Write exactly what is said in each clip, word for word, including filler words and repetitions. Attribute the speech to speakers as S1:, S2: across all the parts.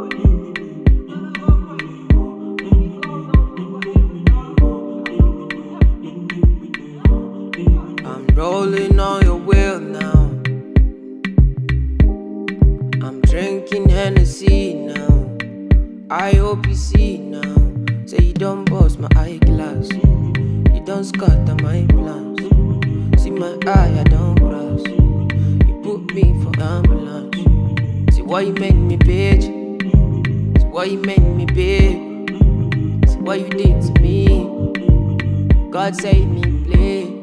S1: I'm rolling on your wheel now. I'm drinking Hennessy now. I hope you see now. Say you don't bust my eyeglass. You don't scatter my plans. See my eye, I don't cross. You put me for ambulance. See why you make me bitch. See why you make me big. See what you did to me. God save me, please.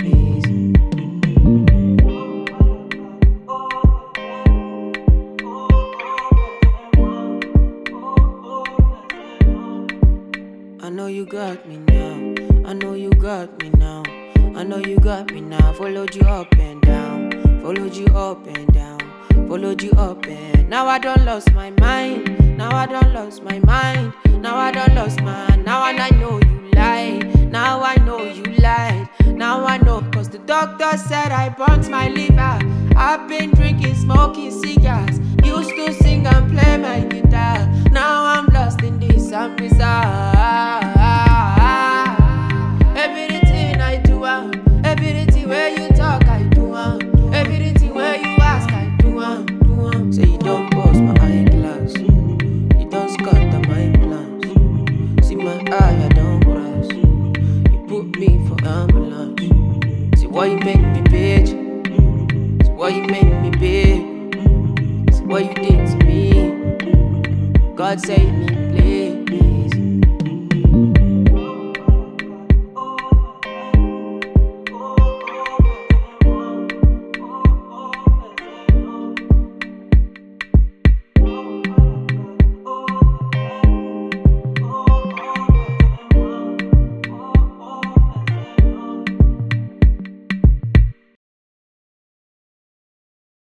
S1: I know you got me now. I know you got me now. I know you got me now. Followed you up and down. Followed you up and down. Followed you up and now I don't lost my mind. Now I don't lost my mind. Now I don't lost my. Now and I know you lied. Now I know you lied. Now I know, cause the doctor said I burnt my liver. I've been drinking, smoking cigars. Used to sing and play my guitar. Now I'm lost in this and bizarre. Everything I do, uh, everything where you talk, I do. Uh, everything where you ask, I do. Uh, do uh. Say you don't bust my eyeglass. You don't scatter my plans. See my eye, I don't cross. You put me for ambulance. See why you make me bitch. See why you make me big. See what you did to me. God save me.